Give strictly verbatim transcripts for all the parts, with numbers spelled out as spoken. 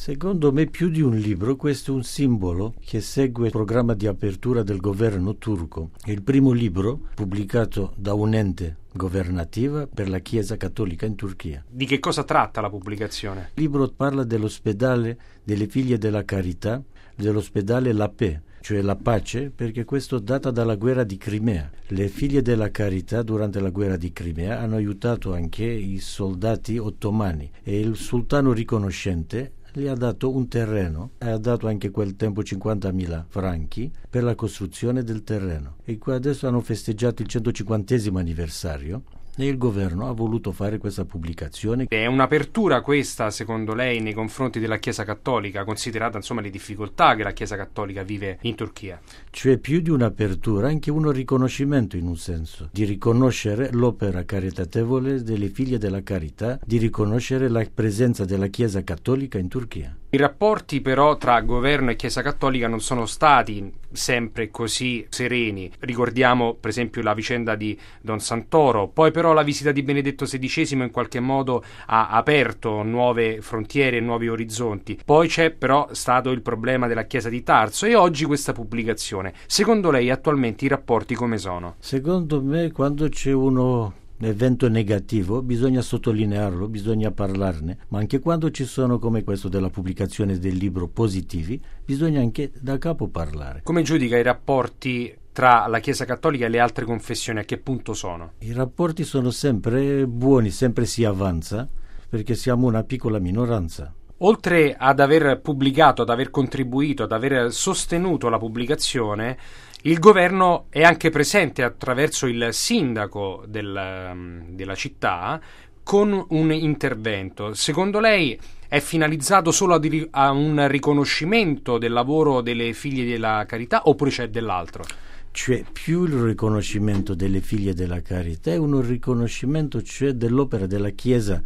Secondo me più di un libro, questo è un simbolo che segue il programma di apertura del governo turco. È il primo libro pubblicato da un ente governativa per la Chiesa Cattolica in Turchia. Di che cosa tratta la pubblicazione? Il libro parla dell'ospedale delle Figlie della Carità, dell'ospedale La Paix, cioè la pace, perché questo data dalla guerra di Crimea. Le Figlie della Carità durante la guerra di Crimea hanno aiutato anche i soldati ottomani e il sultano riconoscente gli ha dato un terreno e ha dato anche quel tempo cinquantamila franchi per la costruzione del terreno. E qua adesso hanno festeggiato il centocinquantesimo anniversario e il governo ha voluto fare questa pubblicazione. È un'apertura questa, secondo lei, nei confronti della Chiesa Cattolica, considerata insomma le difficoltà che la Chiesa Cattolica vive in Turchia? Cioè più di un'apertura, anche un riconoscimento in un senso, di riconoscere l'opera caritatevole delle Figlie della Carità, di riconoscere la presenza della Chiesa Cattolica in Turchia. I rapporti però tra governo e Chiesa Cattolica non sono stati sempre così sereni. Ricordiamo per esempio la vicenda di Don Santoro, poi però la visita di Benedetto sedicesimo in qualche modo ha aperto nuove frontiere e nuovi orizzonti. Poi c'è però stato il problema della Chiesa di Tarso e oggi questa pubblicazione. Secondo lei attualmente i rapporti come sono? Secondo me quando c'è uno evento negativo bisogna sottolinearlo, bisogna parlarne, ma anche quando ci sono come questo della pubblicazione del libro positivi bisogna anche da capo parlare. Come giudica i rapporti tra la Chiesa Cattolica e le altre confessioni? A che punto sono? I rapporti sono sempre buoni, sempre si avanza perché siamo una piccola minoranza. Oltre ad aver pubblicato, ad aver contribuito, ad aver sostenuto la pubblicazione, il governo è anche presente attraverso il sindaco del, della città con un intervento. Secondo lei è finalizzato solo a, dir- a un riconoscimento del lavoro delle Figlie della Carità oppure c'è dell'altro? Cioè più il riconoscimento delle Figlie della Carità è un riconoscimento cioè dell'opera della Chiesa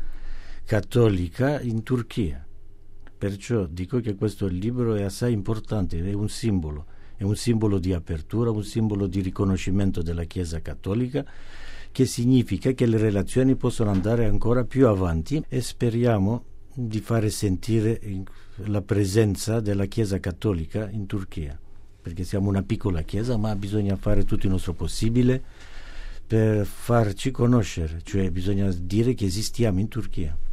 Cattolica in Turchia. Perciò dico che questo libro è assai importante, è un simbolo. È un simbolo di apertura, un simbolo di riconoscimento della Chiesa Cattolica, che significa che le relazioni possono andare ancora più avanti e speriamo di fare sentire la presenza della Chiesa Cattolica in Turchia, perché siamo una piccola Chiesa, ma bisogna fare tutto il nostro possibile per farci conoscere, cioè bisogna dire che esistiamo in Turchia.